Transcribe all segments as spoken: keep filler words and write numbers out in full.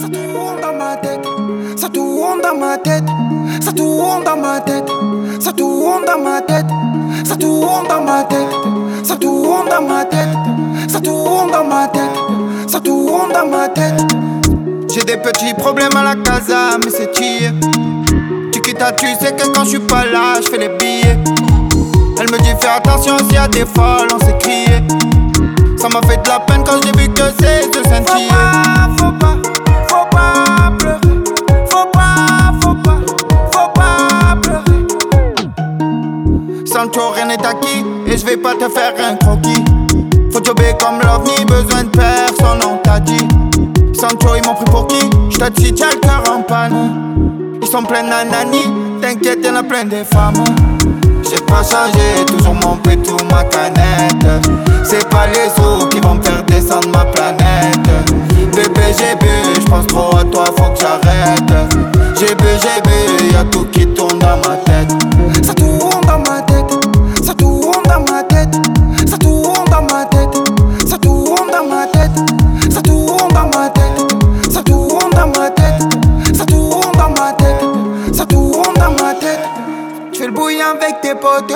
Ça tourne dans ma tête, ça tourne dans ma tête, ça tourne dans ma tête, ça tourne dans ma tête, ça tourne dans ma tête, ça tourne dans ma tête, ça tourne dans ma tête, ça tourne dans ma tête. J'ai des petits problèmes à la casa, mais c'est chill. Tu quittes à tu sais que quand je suis pas là, je fais les billets. Elle me dit fais attention s'il y a des folles, on s'est crié. Ça m'a fait de la peine quand j'ai vu que c'est de scintiller. Faut pas, faut pas, faut pas pleurer. Faut pas, faut pas, faut pas pleurer. Sancho, rien n'est acquis et je vais pas te faire un croquis. Faut jobber comme l'ovni, besoin de personne, on t'a dit. Sancho, ils m'ont pris pour qui? J't'ai dit, t'as le cœur en panne. Ils sont pleins d'anani, t'inquiète, y'en a plein des femmes. J'ai pas changé, toujours mon pétou, ma canette. C'est pas les sous qui vont me faire descendre ma planète. Bébé, j'ai bu, j'pense trop à toi, faut que j'arrête. J'ai bu, j'ai bu, y'a tout qui tourne dans ma tête. Ça tourne dans ma tête, ça tourne dans ma tête, ça tourne dans ma tête, ça tourne dans ma tête, ça tourne dans ma tête, ça tourne dans ma tête, ça tourne dans ma tête, ça tourne dans ma tête. J'fais le bouillon avec tes potos.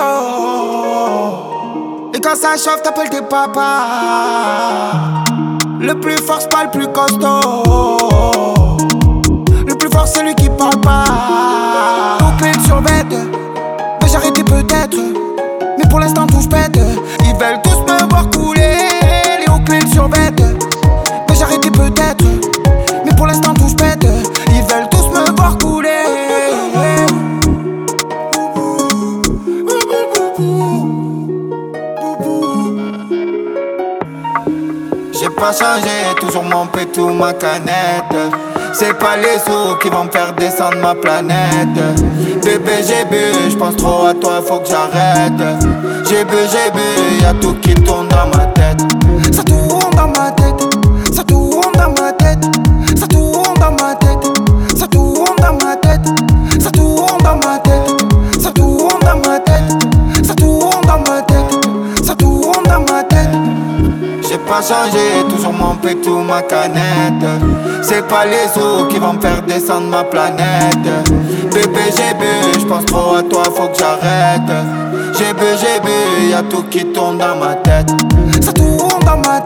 Et quand ça chauffe, t'appelles tes papas. Le plus fort, c'est pas le plus costaud. Le plus fort, c'est lui qui parle pas. Aux clés sur bête, vais j'arrêter peut-être. Mais pour l'instant, tout pète. Ils veulent tous me voir couler. Les hauts clés sur bête, vais j'arrêter peut-être. Mais pour l'instant, tout pète. Ils veulent tous me voir couler. J'ai pas changé, toujours mon pétou, ma canette. C'est pas les sous qui vont me faire descendre ma planète. Bébé, j'ai bu, j'pense trop à toi, faut que j'arrête. J'ai bu, j'ai bu, y'a tout qui tourne dans ma tête. Ça tourne dans ma tête, ça tourne dans ma tête, ça tourne dans ma tête, ça tourne dans ma tête, ça tourne dans ma tête, ça tourne dans ma tête, ça tourne dans ma tête, ça tourne dans ma tête. J'ai pas changé, toujours mon pétou, ma canette. C'est pas les sous qui vont me faire descendre ma planète. Bébé, j'ai bu, j'pense trop à toi, faut que j'arrête. J'ai bu, j'ai bu, y'a tout qui tourne dans ma tête. Ça tourne dans ma tête.